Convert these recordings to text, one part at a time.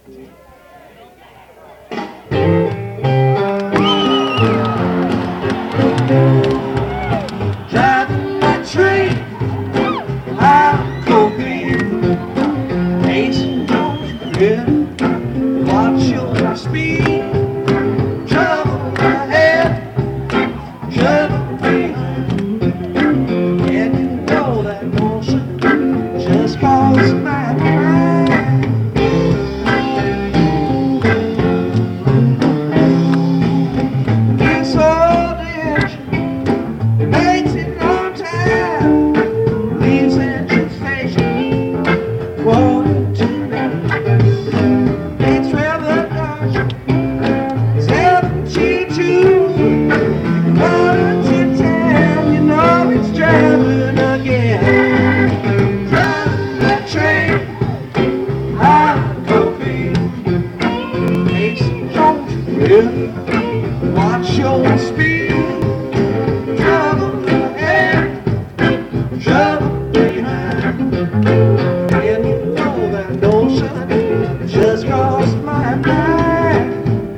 Driving my train out Cocaine, Mason Jones, yeah. Watch your speed, trouble ahead, trouble behind. And you know that motion just calls my mind. This old engine makes it on time, leaves engine station, quarter to nine. It's River Dodge, 72, quarter to 10, you know it's driving again. Driving that train, I'm Cocaine, Mason Jones, yeah. Watch your speed, trouble ahead, trouble behind. And you know that notion just crossed my mind.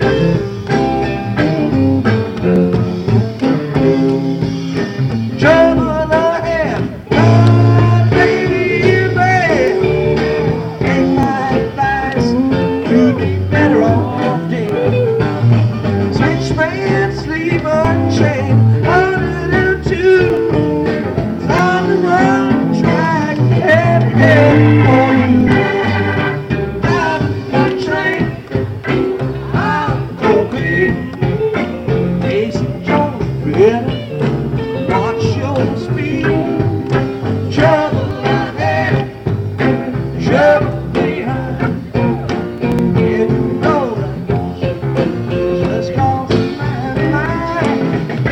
Trouble ahead, oh baby, you bad. Take my advice, you'd be better off dead. Switchman, sleeper, chain, 102. It's on the run track, head for you. Driving the train, I'm Cocaine, Mason Jones, yeah. Watch your speed, trouble ahead, trouble behind. And you know that just calls my mind.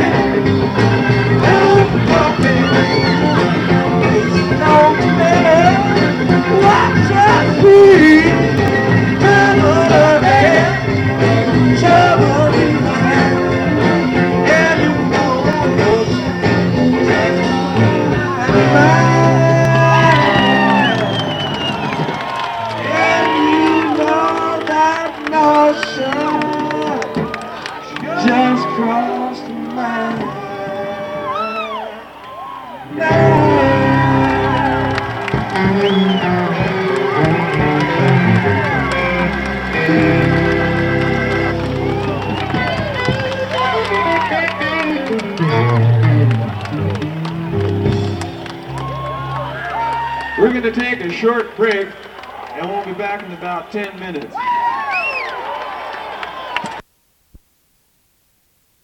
Just crossed my We're going to take a short break, and we'll be back in about 10 minutes.